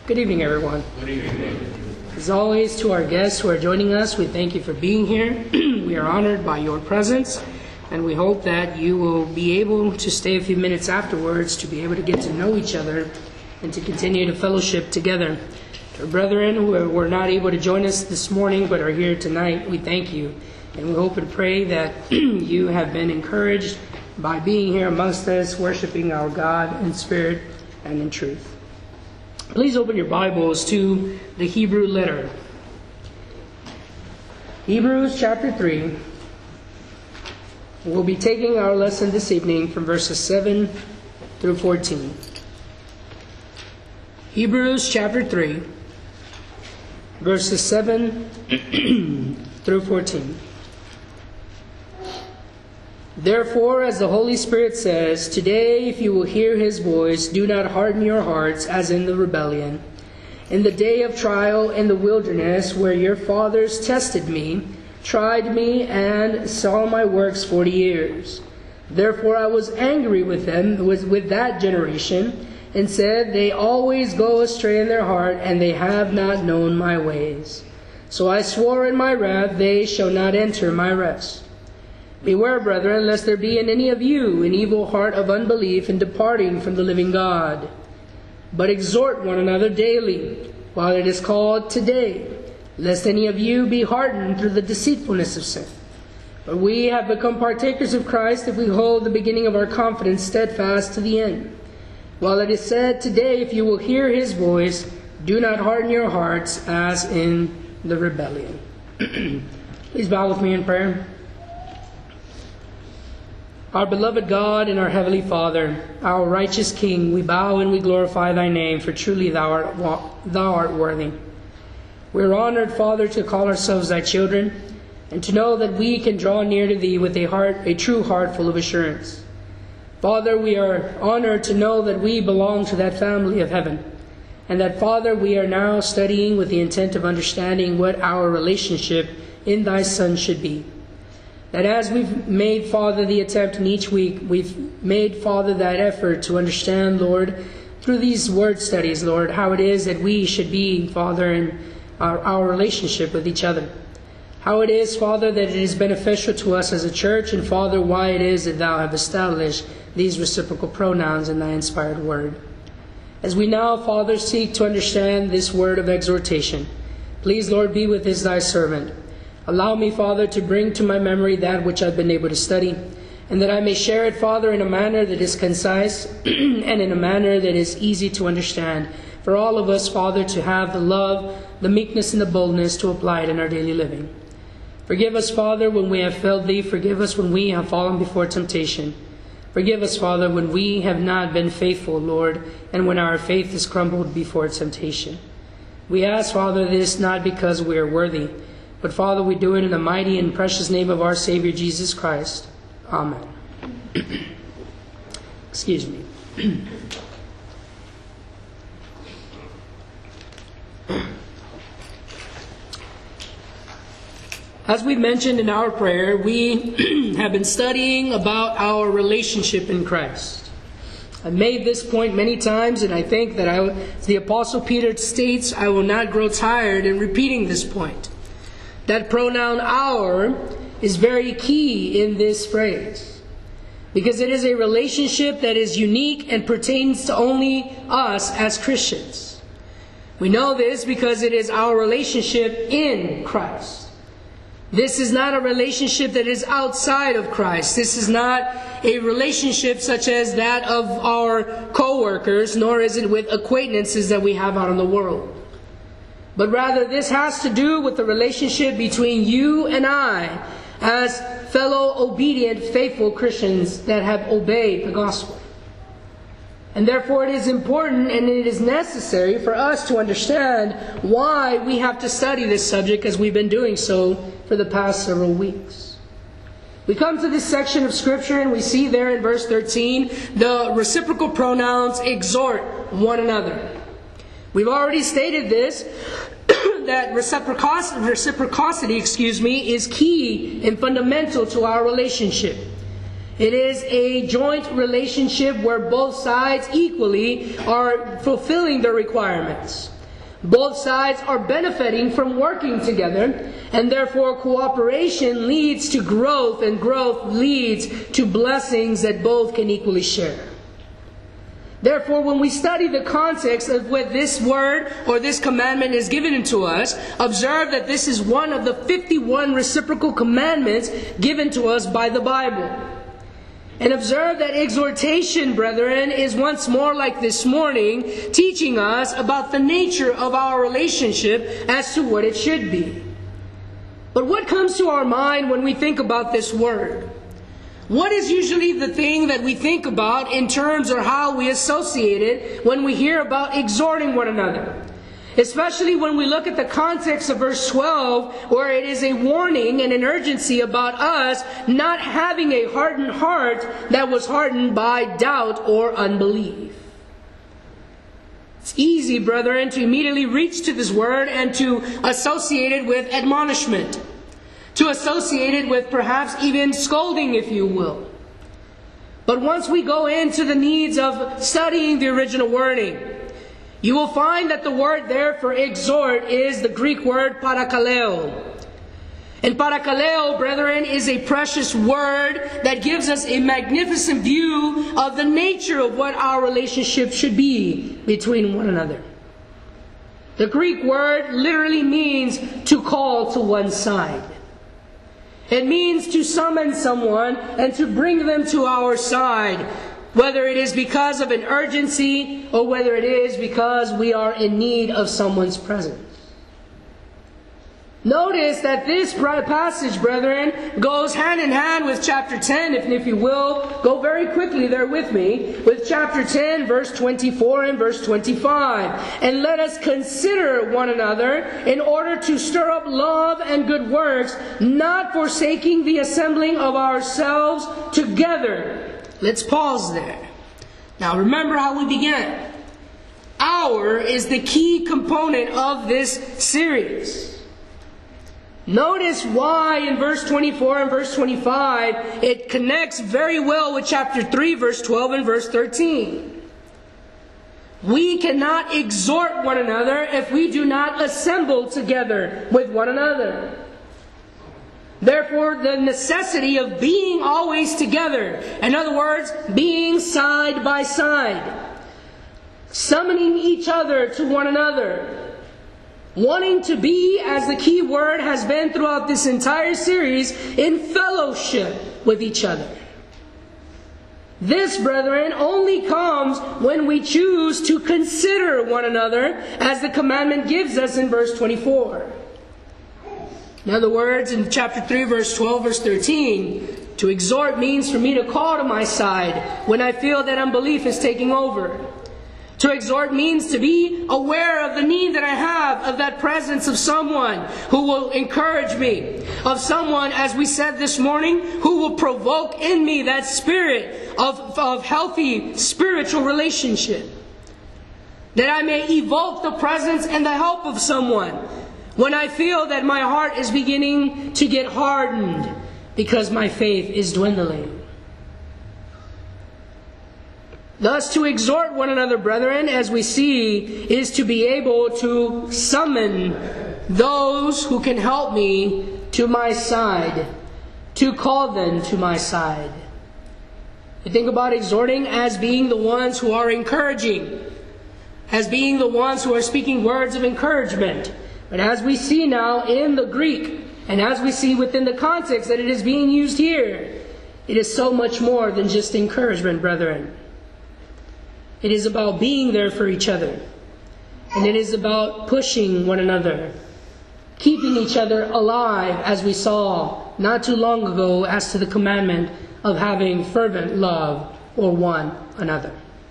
Good evening, everyone. Good evening. As always, to our guests who are joining us, we thank you for being here. We are honored by your presence, and we hope that you will be able to stay a few minutes afterwards to be able to get to know each other and to continue to fellowship together. To our brethren who were not able to join us this morning but are here tonight, we thank you, and we hope and pray that you have been encouraged by being here amongst us, worshiping our God in spirit and in truth. Please open your Bibles to the Hebrew letter. Hebrews chapter 3. We'll be taking our lesson this evening from verses 7 through 14. Hebrews chapter 3, verses 7 through 14. Therefore, as the Holy Spirit says, today if you will hear His voice, do not harden your hearts as in the rebellion, in the day of trial in the wilderness, where your fathers tested me, tried me, and saw my works 40 years. Therefore I was angry with them, with that generation, and said, they always go astray in their heart, and they have not known my ways. So I swore in my wrath, they shall not enter my rest. Beware, brethren, lest there be in any of you an evil heart of unbelief in departing from the living God. But exhort one another daily, while it is called today, lest any of you be hardened through the deceitfulness of sin. But we have become partakers of Christ if we hold the beginning of our confidence steadfast to the end. While it is said, today if you will hear His voice, do not harden your hearts as in the rebellion. Please bow with me in prayer. Our beloved God and our Heavenly Father, our righteous King, we bow and we glorify Thy name, for truly Thou art worthy. We are honored, Father, to call ourselves Thy children, and to know that we can draw near to Thee with a true heart full of assurance. Father, we are honored to know that we belong to that family of heaven, and that, Father, we are now studying with the intent of understanding what our relationship in Thy Son should be. That as we've made, Father, the attempt in each week, we've made, Father, that effort to understand, Lord, through these word studies, Lord, how it is that we should be, Father, in our relationship with each other. How it is, Father, that it is beneficial to us as a church, and, Father, why it is that Thou have established these reciprocal pronouns in Thy inspired word. As we now, Father, seek to understand this word of exhortation, please, Lord, be with this Thy servant. Allow me, Father, to bring to my memory that which I've been able to study, and that I may share it, Father, in a manner that is concise and in a manner that is easy to understand for all of us, Father, to have the love, the meekness, and the boldness to apply it in our daily living. Forgive us, Father, when we have failed Thee. Forgive us when we have fallen before temptation. Forgive us, Father, when we have not been faithful, Lord, and when our faith has crumbled before temptation. We ask, Father, this not because we are worthy, but, Father, we do it in the mighty and precious name of our Savior, Jesus Christ. Amen. Excuse me. As we mentioned in our prayer, we have been studying about our relationship in Christ. I've made this point many times, and I think that as the Apostle Peter states, I will not grow tired in repeating this point. That pronoun our is very key in this phrase, because it is a relationship that is unique and pertains to only us as Christians. We know this because it is our relationship in Christ. This is not a relationship that is outside of Christ. This is not a relationship such as that of our co-workers, nor is it with acquaintances that we have out in the world. But rather, this has to do with the relationship between you and I as fellow obedient, faithful Christians that have obeyed the gospel. And therefore, it is important and it is necessary for us to understand why we have to study this subject as we've been doing so for the past several weeks. We come to this section of Scripture and we see there in verse 13 the reciprocal pronouns exhort one another. We've already stated this, that reciprocity, is key and fundamental to our relationship. It is a joint relationship where both sides equally are fulfilling their requirements. Both sides are benefiting from working together, and therefore cooperation leads to growth, and growth leads to blessings that both can equally share. Therefore, when we study the context of what this word or this commandment is given to us, observe that this is one of the 51 reciprocal commandments given to us by the Bible. And observe that exhortation, brethren, is once more, like this morning, teaching us about the nature of our relationship as to what it should be. But what comes to our mind when we think about this word? What is usually the thing that we think about in terms of how we associate it when we hear about exhorting one another? Especially when we look at the context of verse 12, where it is a warning and an urgency about us not having a hardened heart that was hardened by doubt or unbelief. It's easy, brethren, to immediately reach to this word and to associate it with admonishment, to associate it with perhaps even scolding, if you will. But once we go into the needs of studying the original wording, you will find that the word there for exhort is the Greek word parakaleo. And parakaleo, brethren, is a precious word that gives us a magnificent view of the nature of what our relationship should be between one another. The Greek word literally means to call to one side. It means to summon someone and to bring them to our side, whether it is because of an urgency or whether it is because we are in need of someone's presence. Notice that this passage, brethren, goes hand in hand with chapter 10, if you will. Go very quickly there with me, with chapter 10, verse 24 and verse 25. And let us consider one another in order to stir up love and good works, not forsaking the assembling of ourselves together. Let's pause there. Now remember how we began. Our is the key component of this series. Notice why in verse 24 and verse 25 it connects very well with chapter 3, verse 12 and verse 13. We cannot exhort one another if we do not assemble together with one another. Therefore, the necessity of being always together, in other words, being side by side, summoning each other to one another, wanting to be, as the key word has been throughout this entire series, in fellowship with each other. This, brethren, only comes when we choose to consider one another, as the commandment gives us in verse 24. In other words, in chapter 3, verse 12, verse 13, to exhort means for me to call to my side when I feel that unbelief is taking over. To exhort means to be aware of the need that I have of that presence of someone who will encourage me, of someone, as we said this morning, who will provoke in me that spirit of healthy spiritual relationship. That I may evoke the presence and the help of someone when I feel that my heart is beginning to get hardened because my faith is dwindling. Thus, to exhort one another, brethren, as we see, is to be able to summon those who can help me to my side, to call them to my side. You think about exhorting as being the ones who are encouraging, as being the ones who are speaking words of encouragement. But as we see now in the Greek, and as we see within the context that it is being used here, it is so much more than just encouragement, brethren. It is about being there for each other. And it is about pushing one another, keeping each other alive, as we saw not too long ago as to the commandment of having fervent love for one another.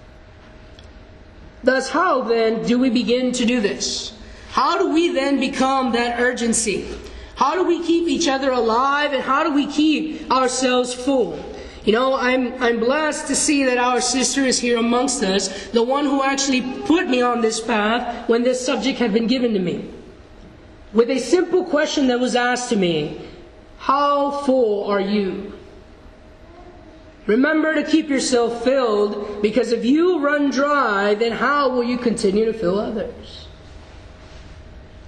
Thus, how then do we begin to do this? How do we then become that urgency? How do we keep each other alive, and how do we keep ourselves full? You know, I'm blessed to see that our sister is here amongst us, the one who actually put me on this path when this subject had been given to me. With a simple question that was asked to me, how full are you? Remember to keep yourself filled, because if you run dry, then how will you continue to fill others?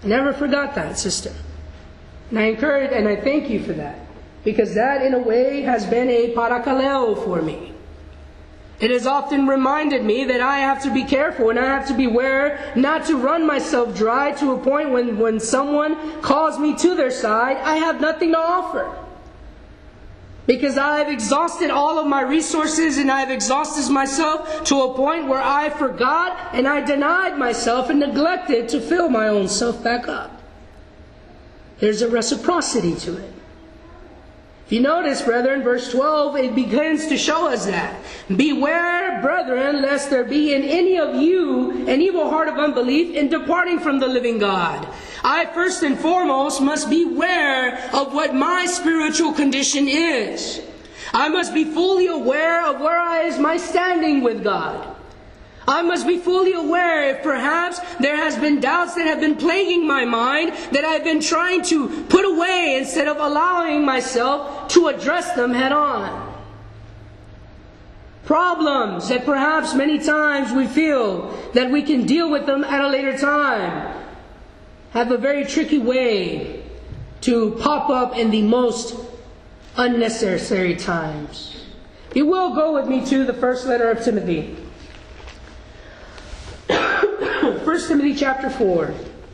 I never forgot that, sister. And I encourage and I thank you for that. Because that, in a way, has been a parakaleo for me. It has often reminded me that I have to be careful and I have to beware not to run myself dry to a point when someone calls me to their side, I have nothing to offer. Because I have exhausted all of my resources and I have exhausted myself to a point where I forgot and I denied myself and neglected to fill my own self back up. There's a reciprocity to it. If you notice, brethren, verse 12, it begins to show us that. Beware, brethren, lest there be in any of you an evil heart of unbelief in departing from the living God. I first and foremost must beware of what my spiritual condition is. I must be fully aware of where is my standing with God. I must be fully aware if perhaps there has been doubts that have been plaguing my mind that I've been trying to put away instead of allowing myself to address them head on. Problems that perhaps many times we feel that we can deal with them at a later time have a very tricky way to pop up in the most unnecessary times. You will go with me to the first letter of Timothy. 1 Timothy chapter 4.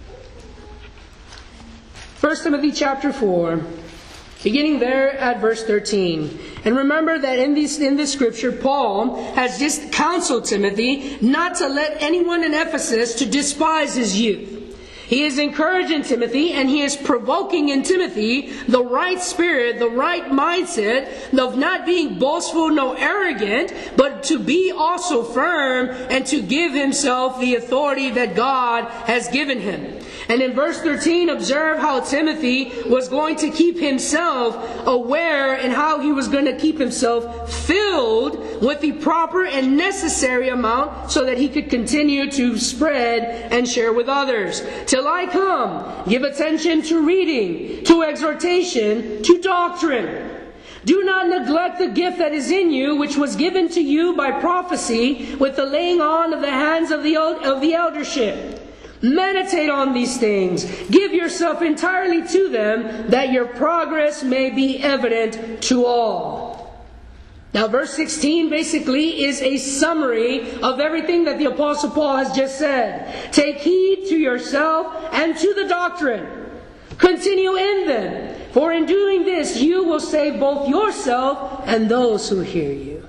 1 Timothy chapter 4, beginning there at verse 13. And remember that in this scripture, Paul has just counseled Timothy not to let anyone in Ephesus to despise his youth. He is encouraging Timothy and he is provoking in Timothy the right spirit, the right mindset of not being boastful nor arrogant, but to be also firm and to give himself the authority that God has given him. And in verse 13, observe how Timothy was going to keep himself aware and how he was going to keep himself filled with the proper and necessary amount so that he could continue to spread and share with others. Till I come, give attention to reading, to exhortation, to doctrine. Do not neglect the gift that is in you, which was given to you by prophecy with the laying on of the hands of the eldership. Meditate on these things. Give yourself entirely to them, that your progress may be evident to all. Now, verse 16 basically is a summary of everything that the Apostle Paul has just said. Take heed to yourself and to the doctrine. Continue in them, for in doing this you will save both yourself and those who hear you.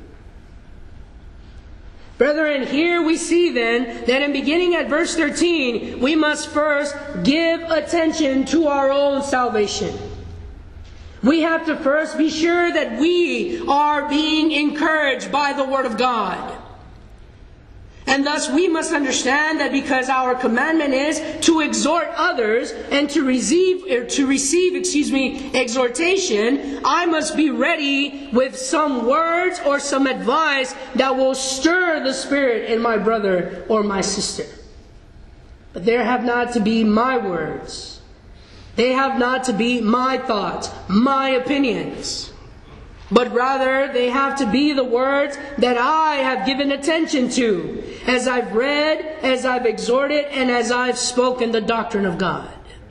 Brethren, here we see then that in beginning at verse 13, we must first give attention to our own salvation. We have to first be sure that we are being encouraged by the Word of God. And thus we must understand that because our commandment is to exhort others and to receive exhortation, I must be ready with some words or some advice that will stir the spirit in my brother or my sister. But there have not to be my words. They have not to be my thoughts, my opinions. But rather, they have to be the words that I have given attention to, as I've read, as I've exhorted, and as I've spoken the doctrine of God.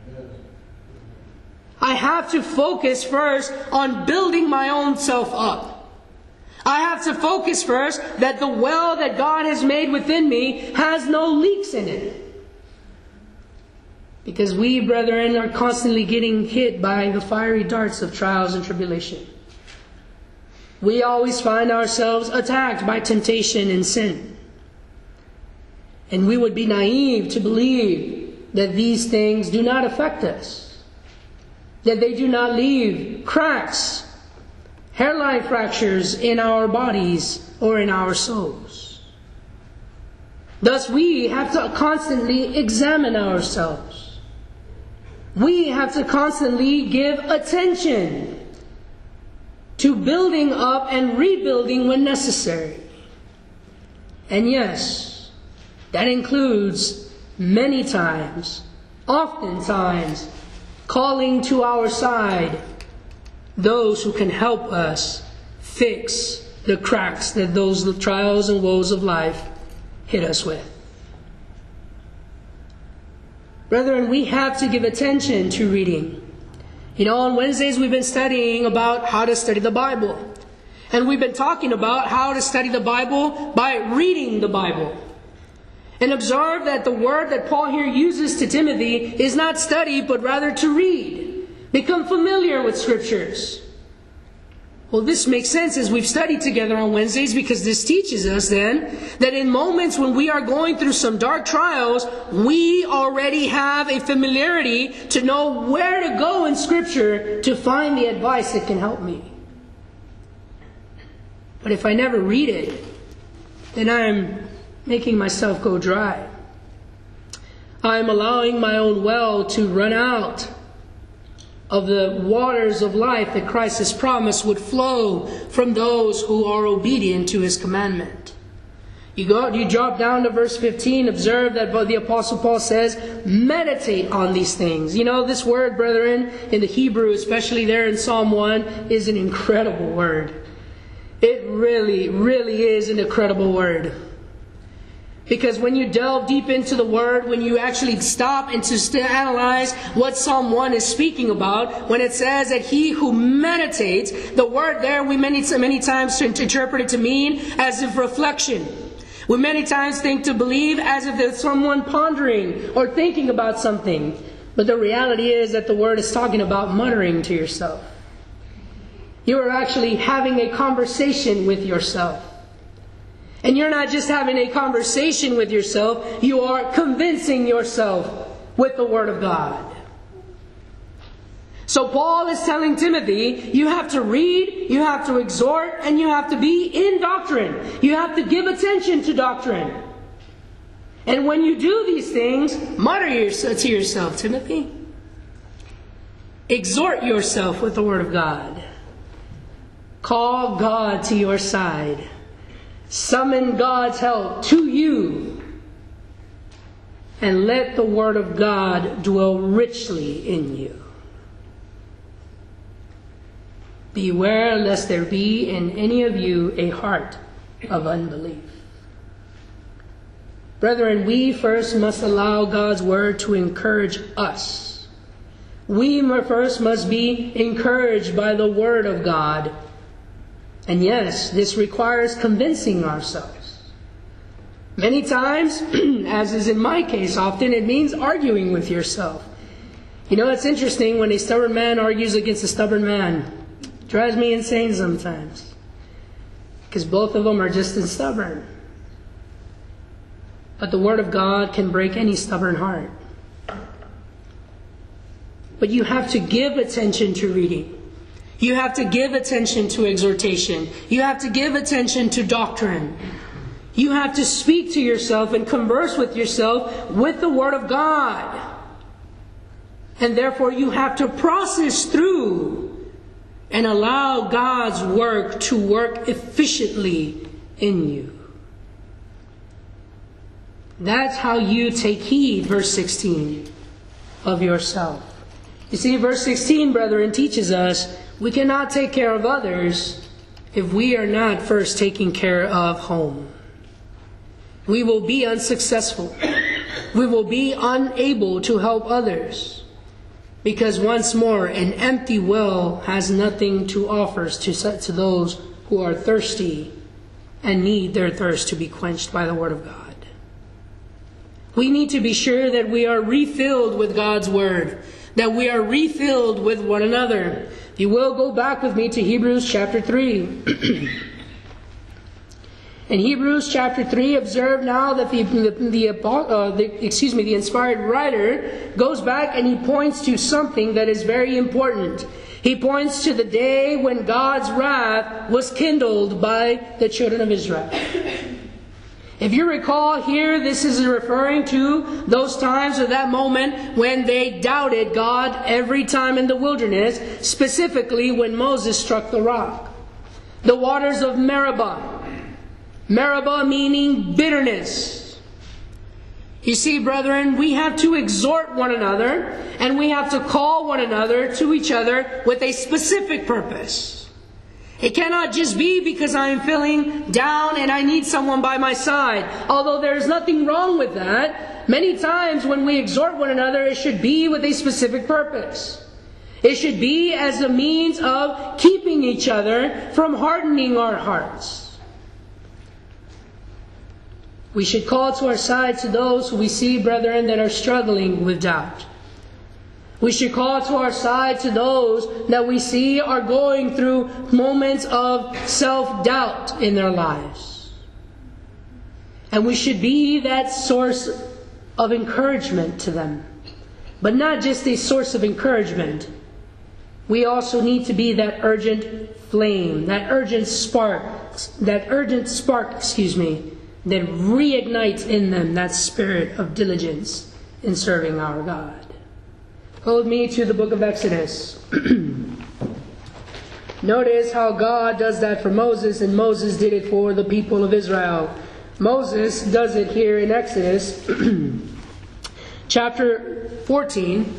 I have to focus first on building my own self up. I have to focus first that the well that God has made within me has no leaks in it. Because we, brethren, are constantly getting hit by the fiery darts of trials and tribulation. We always find ourselves attacked by temptation and sin. And we would be naive to believe that these things do not affect us. That they do not leave cracks, hairline fractures in our bodies or in our souls. Thus we have to constantly examine ourselves. We have to constantly give attention to building up and rebuilding when necessary. And yes, that includes many times, oftentimes, calling to our side those who can help us fix the cracks that those trials and woes of life hit us with. Brethren, we have to give attention to reading. You know, on Wednesdays we've been studying about how to study the Bible. And we've been talking about how to study the Bible by reading the Bible. And observe that the word that Paul here uses to Timothy is not study, but rather to read. Become familiar with Scriptures. Well, this makes sense as we've studied together on Wednesdays, because this teaches us then that in moments when we are going through some dark trials, we already have a familiarity to know where to go in Scripture to find the advice that can help me. But if I never read it, then I'm making myself go dry. I'm allowing my own well to run out of the waters of life that Christ has promised would flow from those who are obedient to His commandment. You drop down to verse 15, observe that the Apostle Paul says, meditate on these things. You know, this word, brethren, in the Hebrew, especially there in Psalm 1, is an incredible word. It really, really is an incredible word. Because when you delve deep into the Word, when you actually stop and to analyze what Psalm 1 is speaking about, when it says that he who meditates, the word there we many times interpret it to mean as if reflection. We many times think to believe as if there's someone pondering or thinking about something. But the reality is that the Word is talking about muttering to yourself. You are actually having a conversation with yourself. And you're not just having a conversation with yourself, you are convincing yourself with the Word of God. So Paul is telling Timothy, you have to read, you have to exhort, and you have to be in doctrine. You have to give attention to doctrine. And when you do these things, mutter to yourself, Timothy. Exhort yourself with the Word of God. Call God to your side. Summon God's help to you. And let the Word of God dwell richly in you. Beware lest there be in any of you a heart of unbelief. Brethren, we first must allow God's Word to encourage us. We first must be encouraged by the Word of God. And yes, this requires convincing ourselves. Many times, as is in my case often, it means arguing with yourself. You know, it's interesting when a stubborn man argues against a stubborn man. It drives me insane sometimes. Because both of them are just as stubborn. But the Word of God can break any stubborn heart. But you have to give attention to reading. You have to give attention to exhortation. You have to give attention to doctrine. You have to speak to yourself and converse with yourself with the Word of God. And therefore you have to process through and allow God's work to work efficiently in you. That's how you take heed, verse 16, of yourself. You see, verse 16, brethren, teaches us we cannot take care of others if we are not first taking care of home. We will be unsuccessful. We will be unable to help others. Because once more, an empty well has nothing to offer to those who are thirsty and need their thirst to be quenched by the Word of God. We need to be sure that we are refilled with God's Word, that we are refilled with one another. You will go back with me to Hebrews chapter 3. In Hebrews chapter 3, observe now that the inspired writer goes back and he points to something that is very important. He points to the day when God's wrath was kindled by the children of Israel. If you recall here, this is referring to those times or that moment when they doubted God every time in the wilderness, specifically when Moses struck the rock. The waters of Meribah. Meribah meaning bitterness. You see, brethren, we have to exhort one another and we have to call one another to each other with a specific purpose. It cannot just be because I am feeling down and I need someone by my side. Although there is nothing wrong with that. many times when we exhort one another, it should be with a specific purpose. It should be as a means of keeping each other from hardening our hearts. We should call to our side to those who we see, brethren, that are struggling with doubt. We should call to our side to those that we see are going through moments of self-doubt in their lives. And we should be that source of encouragement to them. But not just a source of encouragement. We also need to be that urgent flame, that urgent spark, that reignites in them that spirit of diligence in serving our God. Go with me to the book of Exodus. Notice how God does that for Moses, and Moses did it for the people of Israel. Moses does it here in Exodus chapter 14.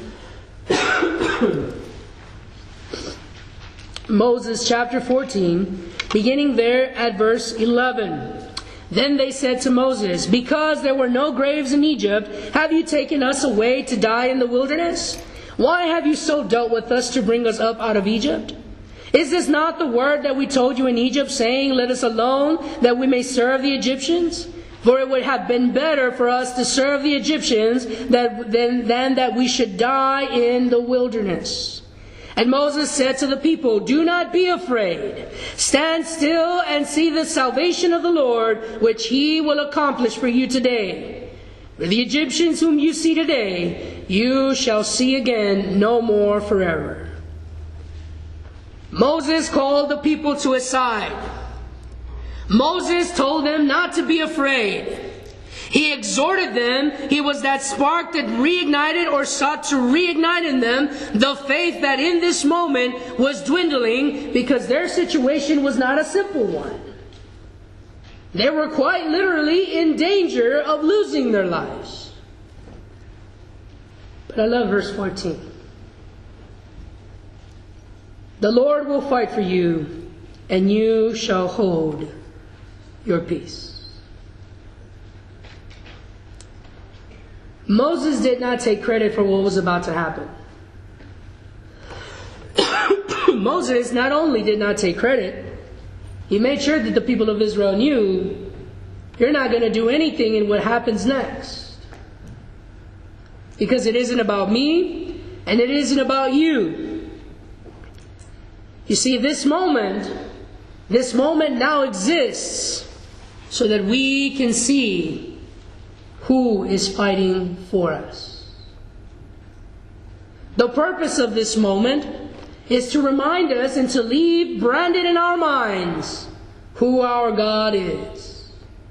Moses chapter 14, beginning there at verse 11. Then they said to Moses, "Because there were no graves in Egypt, have you taken us away to die in the wilderness? Why have you so dealt with us to bring us up out of Egypt? Is this not the word that we told you in Egypt, saying, 'Let us alone, that we may serve the Egyptians'? For it would have been better for us to serve the Egyptians than that we should die in the wilderness." And Moses said to the people, "Do not be afraid. Stand still and see the salvation of the Lord, which He will accomplish for you today. For the Egyptians whom you see today, you shall see again no more forever." Moses called the people to his side. Moses told them not to be afraid. He exhorted them. He was that spark that reignited or sought to reignite in them the faith that in this moment was dwindling, because their situation was not a simple one. They were quite literally in danger of losing their lives. But I love verse 14. "The Lord will fight for you, and you shall hold your peace." Moses did not take credit for what was about to happen. Moses not only did not take credit, he made sure that the people of Israel knew, you're not going to do anything in what happens next. Because it isn't about me, and it isn't about you. You see, this moment now exists so that we can see who is fighting for us. The purpose of this moment is to remind us and to leave branded in our minds who our God is.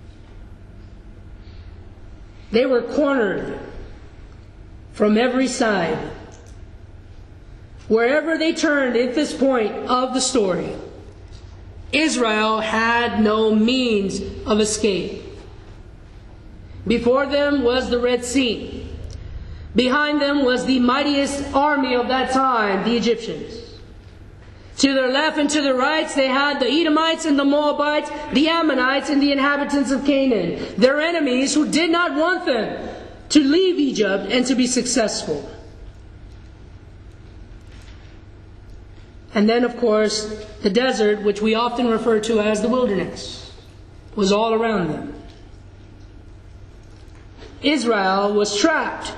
They were cornered from every side. Wherever they turned at this point of the story, Israel had no means of escape. Before them was the Red Sea. Behind them was the mightiest army of that time, the Egyptians. To their left and to their right, they had the Edomites and the Moabites, the Ammonites and the inhabitants of Canaan, their enemies who did not want them to leave Egypt and to be successful. And then, of course, the desert, which we often refer to as the wilderness, was all around them. Israel was trapped.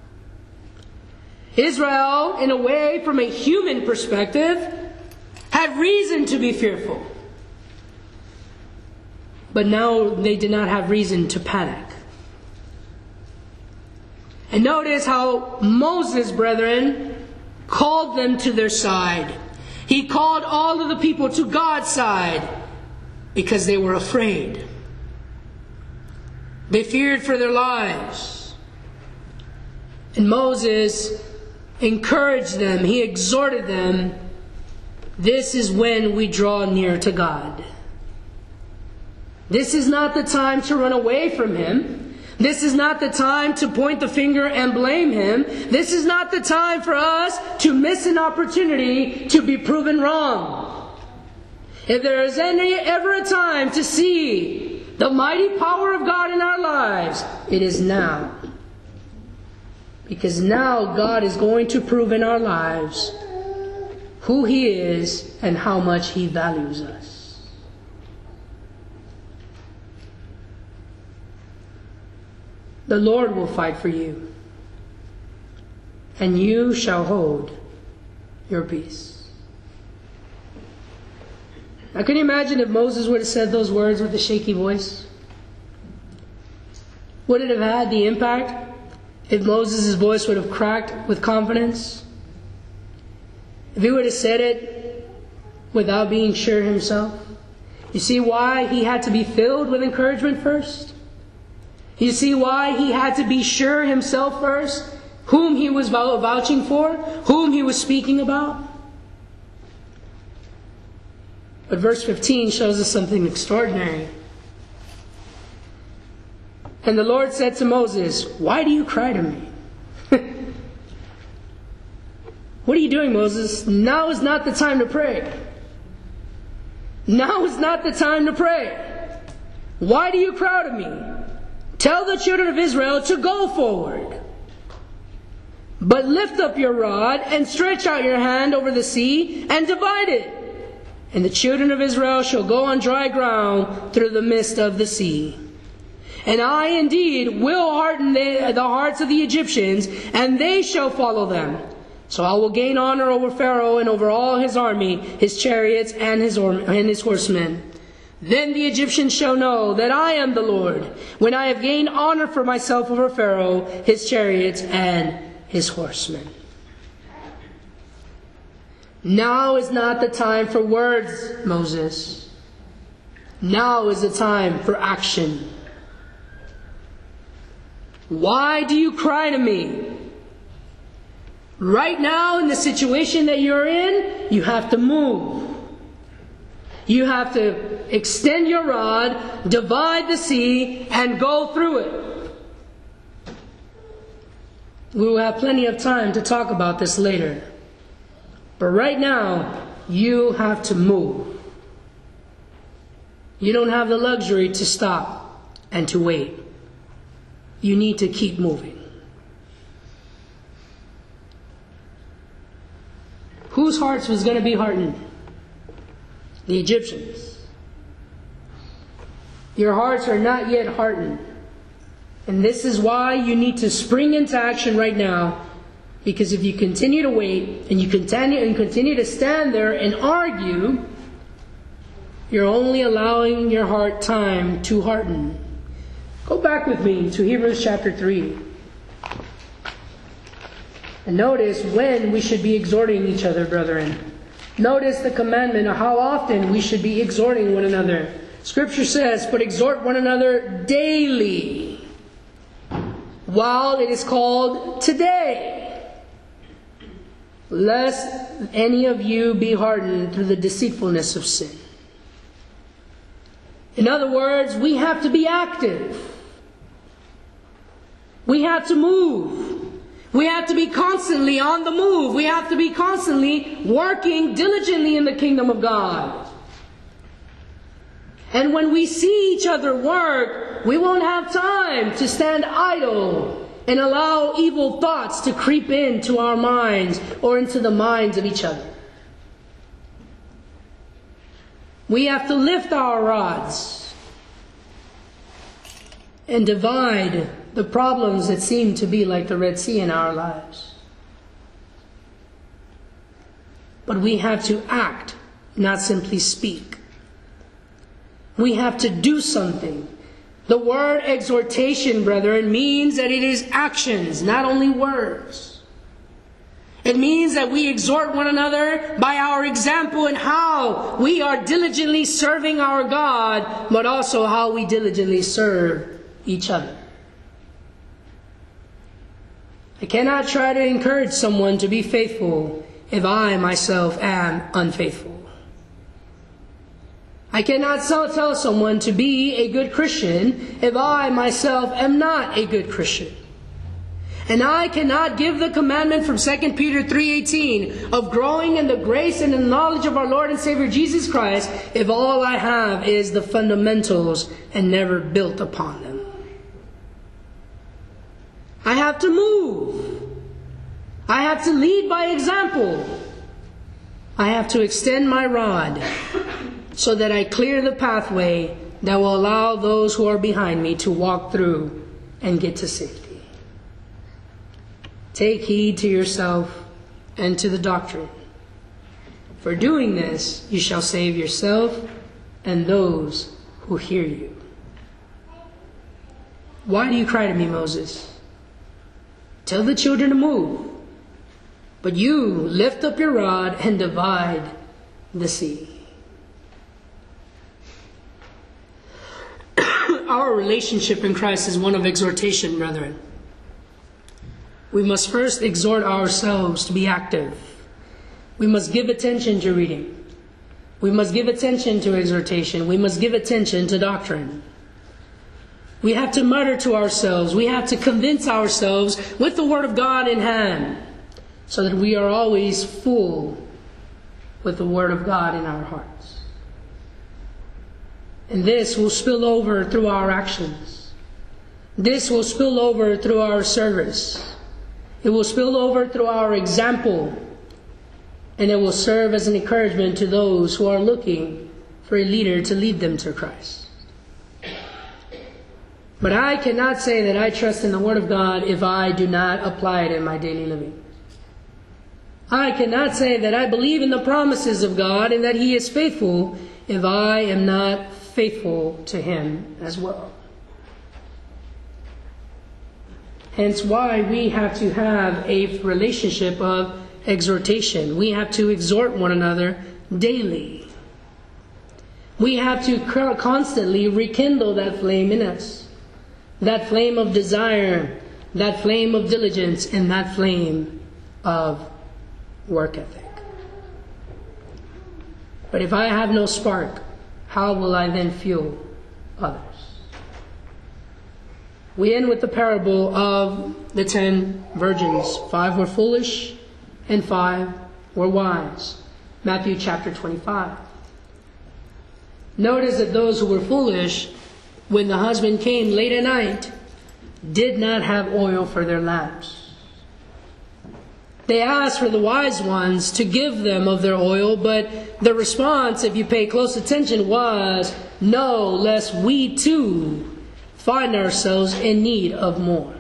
Israel, in a way, from a human perspective, had reason to be fearful. But now they did not have reason to panic. And notice how Moses, brethren, called them to their side. He called all of the people to God's side because they were afraid. They feared for their lives. And Moses encouraged them. He exhorted them. This is when we draw near to God. This is not the time to run away from Him. This is not the time to point the finger and blame Him. This is not the time for us to miss an opportunity to be proven wrong. If there is ever a time to see the mighty power of God in our lives, it is now. Because now God is going to prove in our lives who He is and how much He values us. The Lord will fight for you, and you shall hold your peace. Now, can you imagine if Moses would have said those words with a shaky voice? Would it have had the impact if Moses' voice would have cracked with confidence? If he would have said it without being sure himself? You see why he had to be filled with encouragement first? You see why he had to be sure himself first? Whom he was vouching for? Whom he was speaking about? But verse 15 shows us something extraordinary. And the Lord said to Moses, "Why do you cry to me?" What are you doing, Moses? Now is not the time to pray. Now is not the time to pray. Why do you cry to me? Tell the children of Israel to go forward. But lift up your rod and stretch out your hand over the sea and divide it. And the children of Israel shall go on dry ground through the midst of the sea. And I indeed will harden the hearts of the Egyptians, and they shall follow them. So I will gain honor over Pharaoh and over all his army, his chariots and his horsemen. Then the Egyptians shall know that I am the Lord, when I have gained honor for myself over Pharaoh, his chariots and his horsemen. Now is not the time for words, Moses. Now is the time for action. Why do you cry to me? Right now, in the situation that you're in, you have to move. You have to extend your rod, divide the sea, and go through it. We will have plenty of time to talk about this later. But right now, you have to move. You don't have the luxury to stop and to wait. You need to keep moving. Whose hearts was going to be hardened? The Egyptians. Your hearts are not yet hardened. And this is why you need to spring into action right now. Because if you continue to wait and you continue to stand there and argue, you're only allowing your heart time to harden. Go back with me to Hebrews chapter 3. And notice when we should be exhorting each other, brethren. Notice the commandment of how often we should be exhorting one another. Scripture says, "But exhort one another daily, while it is called today, lest any of you be hardened through the deceitfulness of sin." In other words, we have to be active. We have to move. We have to be constantly on the move. We have to be constantly working diligently in the kingdom of God. And when we see each other work, we won't have time to stand idle and allow evil thoughts to creep into our minds or into the minds of each other. We have to lift our rods and divide the problems that seem to be like the Red Sea in our lives. But we have to act, not simply speak. We have to do something. The word exhortation, brethren, means that it is actions, not only words. It means that we exhort one another by our example and how we are diligently serving our God, but also how we diligently serve each other. I cannot try to encourage someone to be faithful if I myself am unfaithful. I cannot tell someone to be a good Christian if I myself am not a good Christian. And I cannot give the commandment from 2 Peter 3:18 of growing in the grace and the knowledge of our Lord and Savior Jesus Christ if all I have is the fundamentals and never built upon them. I have to move. I have to lead by example. I have to extend my rod so that I clear the pathway that will allow those who are behind me to walk through and get to safety. Take heed to yourself and to the doctrine. For doing this, you shall save yourself and those who hear you. Why do you cry to me, Moses? Tell the children to move. But you lift up your rod and divide the sea. Our relationship in Christ is one of exhortation, brethren. We must first exhort ourselves to be active. We must give attention to reading. We must give attention to exhortation. We must give attention to doctrine. We have to mutter to ourselves. We have to convince ourselves with the Word of God in hand, so that we are always full with the Word of God in our hearts. And this will spill over through our actions. This will spill over through our service. It will spill over through our example. And it will serve as an encouragement to those who are looking for a leader to lead them to Christ. But I cannot say that I trust in the Word of God if I do not apply it in my daily living. I cannot say that I believe in the promises of God and that He is faithful if I am not faithful to Him as well. Hence why we have to have a relationship of exhortation. We have to exhort one another daily. We have to constantly rekindle that flame in us. That flame of desire, that flame of diligence, and that flame of work ethic. But if I have no spark, how will I then fuel others? We end with the parable of the 10 virgins. 5 were foolish and 5 were wise. Matthew chapter 25. Notice that those who were foolish, when the husband came late at night, did not have oil for their lamps. They asked for the wise ones to give them of their oil, but the response, if you pay close attention, was, "No, lest we too find ourselves in need of more."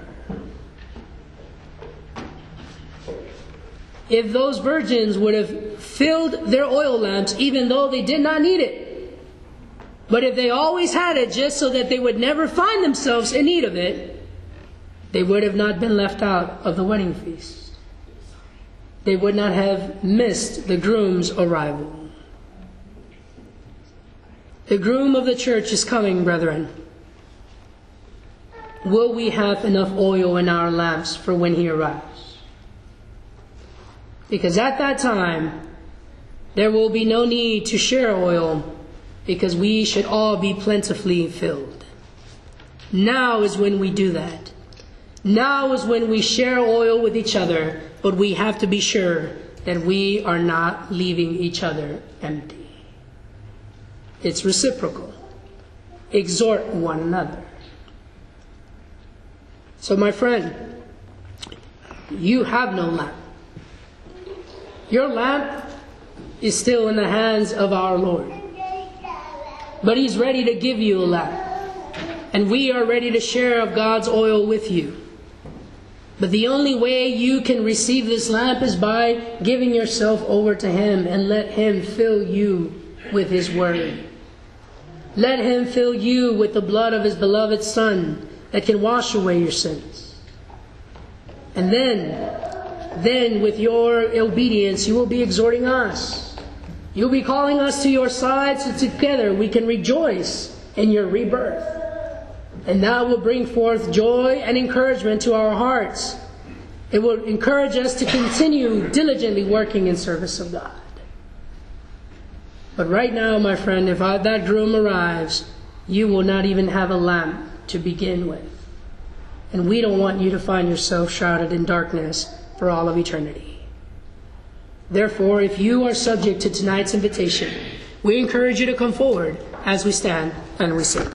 If those virgins would have filled their oil lamps, even though they did not need it, but if they always had it just so that they would never find themselves in need of it, they would have not been left out of the wedding feast. They would not have missed the groom's arrival. The groom of the church is coming, brethren. Will we have enough oil in our lamps for when He arrives? Because at that time, there will be no need to share oil, because we should all be plentifully filled. Now is when we do that. Now is when we share oil with each other, but we have to be sure that we are not leaving each other empty. It's reciprocal. Exhort one another. So my friend, you have no lamp. Your lamp is still in the hands of our Lord. But He's ready to give you a lamp. And we are ready to share of God's oil with you. But the only way you can receive this lamp is by giving yourself over to Him and let Him fill you with His Word. Let Him fill you with the blood of His beloved Son that can wash away your sins. And then with your obedience, you will be exhorting us. You'll be calling us to your side so together we can rejoice in your rebirth. And that will bring forth joy and encouragement to our hearts. It will encourage us to continue diligently working in service of God. But right now, my friend, if that groom arrives, you will not even have a lamp to begin with. And we don't want you to find yourself shrouded in darkness for all of eternity. Therefore, if you are subject to tonight's invitation, we encourage you to come forward as we stand and we sing.